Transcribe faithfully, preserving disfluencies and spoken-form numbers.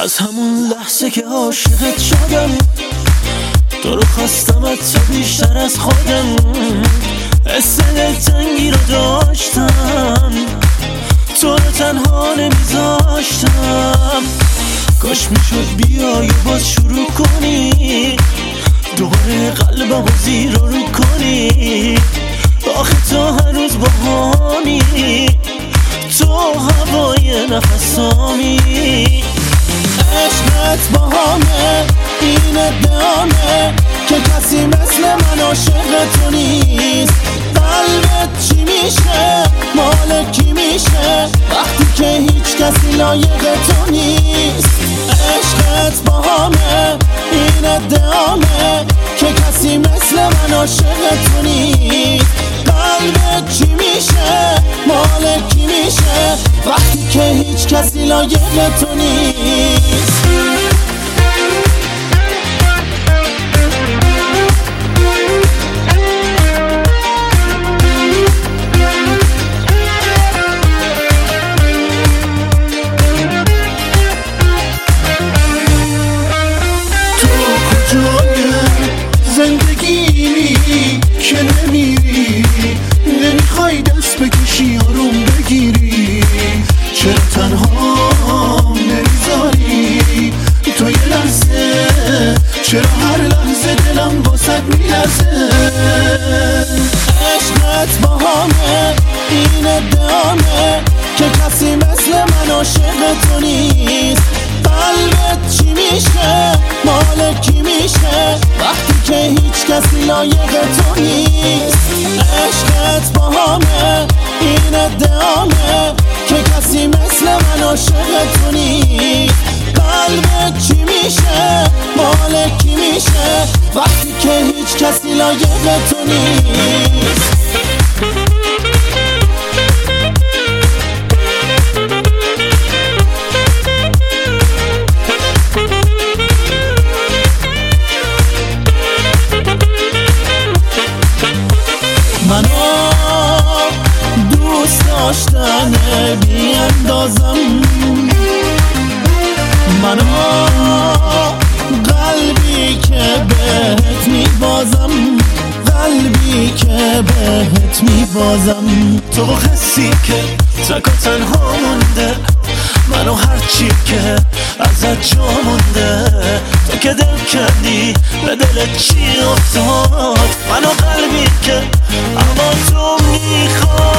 از همون لحظه که عاشقت شدم تو رو خواستمت تو بیشتر از خودم، حس دلتنگی رو داشتم تو رو تنها نمیذاشتم. کاش میشد بیای و باز شروع کنی دوباره قلبم رو زیر رو کنی. آخه تو هنوز باهامی، تو هوای نفسامی. عشقت باهامه این ادعامه که کسی مثل من عاشق تو نیست. قلبت چی میشه مال کی میشه وقتی که هیچ کسی لایق تو نیست. عشقت باهامه این ادعامه که کسی مثل من عاشق تو نیست. قلبت چی میشه مال کی میشه وقتی که هیچ کسی لایق تو نیست. زندگی که نمیری نمیخوای دست بکشی آروم بگیری، چرا تنها نمیذاری تو یه لحظه، چرا هر لحظه دلم واسد میلرزه. عشقت باهامه این ادعامه که کسی مثل من عاشق تو نیست. قلبت چی میشه مال کی میشه وقتی که هیچ کسی لایق تو نیست. عشقت باهامه این ادعامه که کسی مثل من عاشق تو نیست. قلبت چی میشه مال کی میشه وقتی که هیچ کسی لایق تو نیست. منو دوست داشتنه بی اندازم، منو قلبی که بهت میبازم، قلبی که بهت میبازم. تو حسی که تک و تنها مونده، منو هرچی که ازت جا مونده. تو که دل کردی به دلت چی افتاد، منو قلبی که اما تو میخواد.